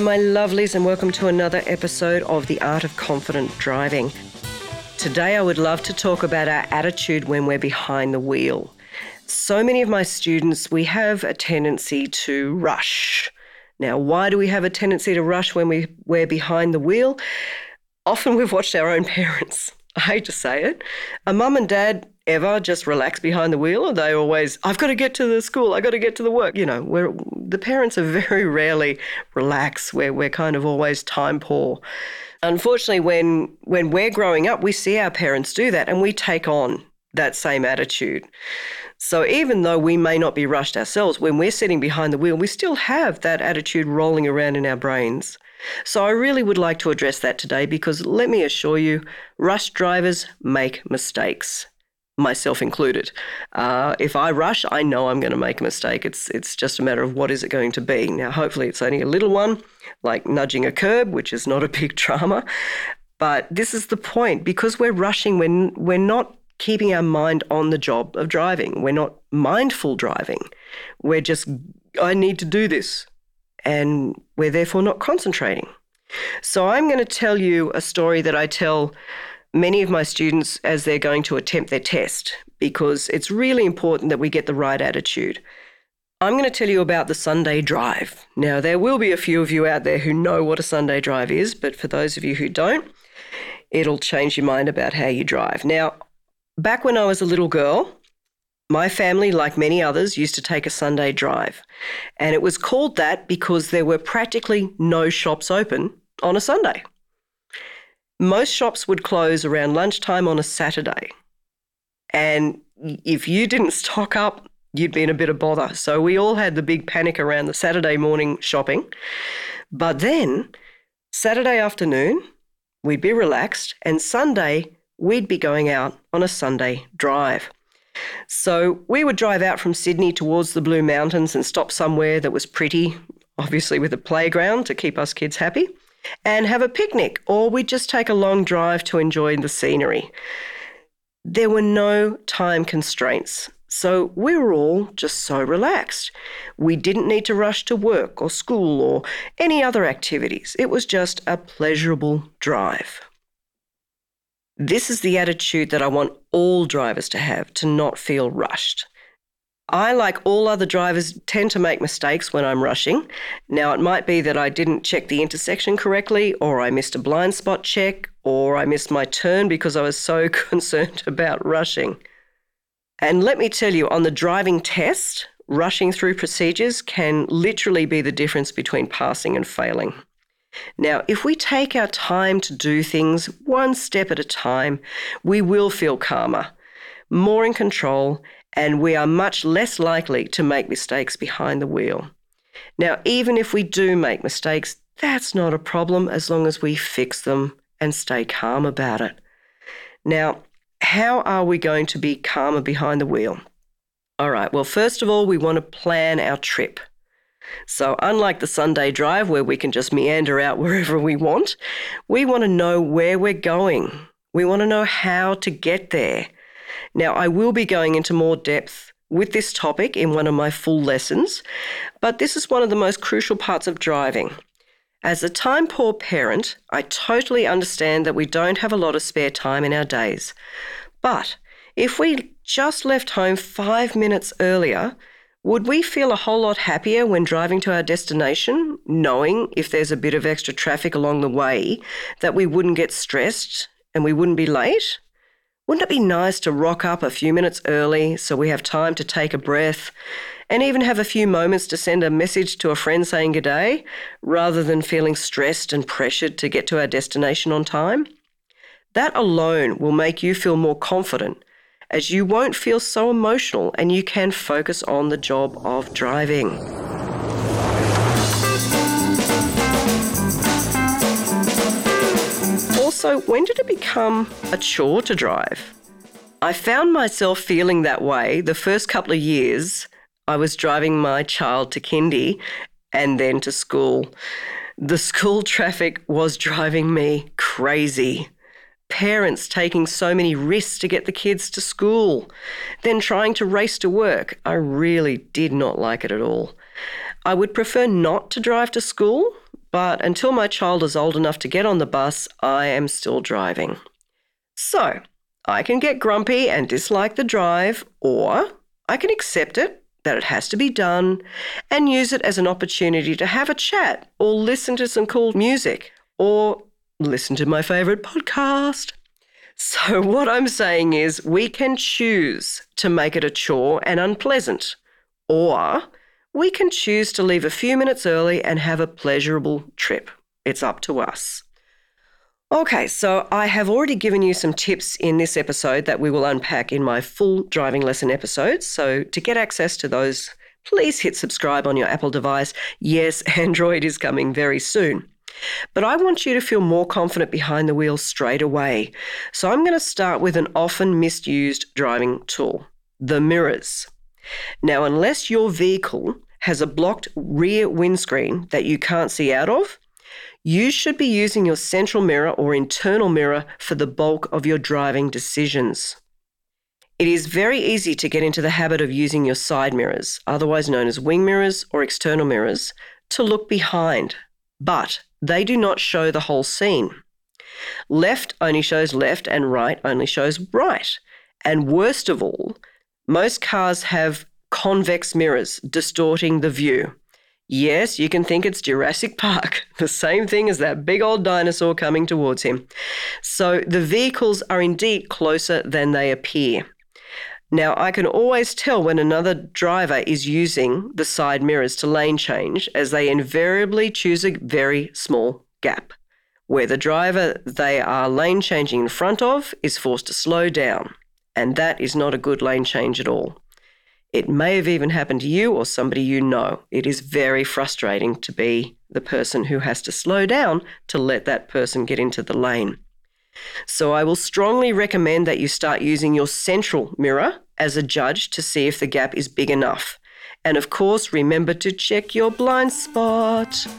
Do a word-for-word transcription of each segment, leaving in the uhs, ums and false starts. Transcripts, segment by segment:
my lovelies, and welcome to another episode of The Art of Confident Driving. Today I would love to talk about our attitude when we're behind the wheel. So many of my students, we have a tendency to rush. Now, why do we have a tendency to rush when we, we're behind the wheel? Often we've watched our own parents. I hate to say it. Are mum and dad ever just relax behind the wheel? Or they always, I've got to get to the school, I've got to get to the work. You know, we're, the parents are very rarely relaxed. We're, we're kind of always time poor. Unfortunately, when, when we're growing up, we see our parents do that and we take on that same attitude. So even though we may not be rushed ourselves, when we're sitting behind the wheel, we still have that attitude rolling around in our brains. So I really would like to address that today because let me assure you, rush drivers make mistakes, myself included. Uh, if I rush, I know I'm going to make a mistake. It's it's just a matter of what is it going to be. Now, hopefully it's only a little one, like nudging a curb, which is not a big drama. But this is the point. Because we're rushing, we're, we're not keeping our mind on the job of driving. We're not mindful driving. We're just, I need to do this. And we're therefore not concentrating. So I'm going to tell you a story that I tell many of my students as they're going to attempt their test, because it's really important that we get the right attitude. I'm going to tell you about the Sunday drive. Now, there will be a few of you out there who know what a Sunday drive is, but for those of you who don't, it'll change your mind about how you drive. Now, back when I was a little girl, my family, like many others, used to take a Sunday drive. And it was called that because there were practically no shops open on a Sunday. Most shops would close around lunchtime on a Saturday. And if you didn't stock up, you'd be in a bit of bother. So we all had the big panic around the Saturday morning shopping. But then Saturday afternoon, we'd be relaxed, and Sunday, we'd be going out on a Sunday drive. So we would drive out from Sydney towards the Blue Mountains and stop somewhere that was pretty, obviously with a playground to keep us kids happy, and have a picnic, or we'd just take a long drive to enjoy the scenery. There were no time constraints, so we were all just so relaxed. We didn't need to rush to work or school or any other activities. It was just a pleasurable drive. This is the attitude that I want all drivers to have, to not feel rushed. I, like all other drivers, tend to make mistakes when I'm rushing. Now, it might be that I didn't check the intersection correctly, or I missed a blind spot check, or I missed my turn because I was so concerned about rushing. And let me tell you, on the driving test, rushing through procedures can literally be the difference between passing and failing. Now, if we take our time to do things one step at a time, we will feel calmer, more in control, and we are much less likely to make mistakes behind the wheel. Now, even if we do make mistakes, that's not a problem as long as we fix them and stay calm about it. Now, how are we going to be calmer behind the wheel? All right, well, first of all, we want to plan our trip. So unlike the Sunday drive where we can just meander out wherever we want, we want to know where we're going. We want to know how to get there. Now, I will be going into more depth with this topic in one of my full lessons, but this is one of the most crucial parts of driving. As a time-poor parent, I totally understand that we don't have a lot of spare time in our days. But if we just left home five minutes earlier, would we feel a whole lot happier when driving to our destination, knowing if there's a bit of extra traffic along the way that we wouldn't get stressed and we wouldn't be late? Wouldn't it be nice to rock up a few minutes early so we have time to take a breath and even have a few moments to send a message to a friend saying good day, rather than feeling stressed and pressured to get to our destination on time? That alone will make you feel more confident, as you won't feel so emotional and you can focus on the job of driving. Also, when did it become a chore to drive? I found myself feeling that way the first couple of years I was driving my child to kindy and then to school. The school traffic was driving me crazy. Parents taking so many risks to get the kids to school, then trying to race to work. I really did not like it at all. I would prefer not to drive to school, but until my child is old enough to get on the bus, I am still driving. So, I can get grumpy and dislike the drive, or I can accept it, that it has to be done, and use it as an opportunity to have a chat or listen to some cool music or listen to my favourite podcast. So what I'm saying is we can choose to make it a chore and unpleasant, or we can choose to leave a few minutes early and have a pleasurable trip. It's up to us. Okay, so I have already given you some tips in this episode that we will unpack in my full driving lesson episodes. So to get access to those, please hit subscribe on your Apple device. Yes, Android is coming very soon. But I want you to feel more confident behind the wheel straight away. So I'm going to start with an often misused driving tool, the mirrors. Now, unless your vehicle has a blocked rear windscreen that you can't see out of, you should be using your central mirror or internal mirror for the bulk of your driving decisions. It is very easy to get into the habit of using your side mirrors, otherwise known as wing mirrors or external mirrors, to look behind, but they do not show the whole scene. Left only shows left and right only shows right. And worst of all, most cars have convex mirrors distorting the view. Yes, you can think it's Jurassic Park, the same thing as that big old dinosaur coming towards him. So the vehicles are indeed closer than they appear. Now, I can always tell when another driver is using the side mirrors to lane change, as they invariably choose a very small gap, where the driver they are lane changing in front of is forced to slow down, and that is not a good lane change at all. It may have even happened to you or somebody you know. It is very frustrating to be the person who has to slow down to let that person get into the lane. So I will strongly recommend that you start using your central mirror as a judge to see if the gap is big enough. And of course, remember to check your blind spot.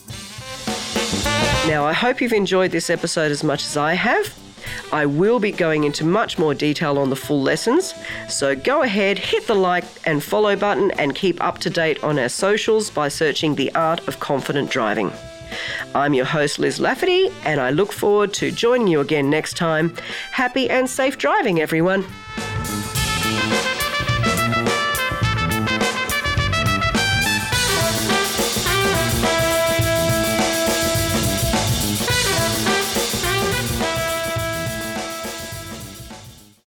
Now, I hope you've enjoyed this episode as much as I have. I will be going into much more detail on the full lessons, so go ahead, hit the like and follow button and keep up to date on our socials by searching The Art of Confident Driving. I'm your host, Liz Lafferty, and I look forward to joining you again next time. Happy and safe driving, everyone.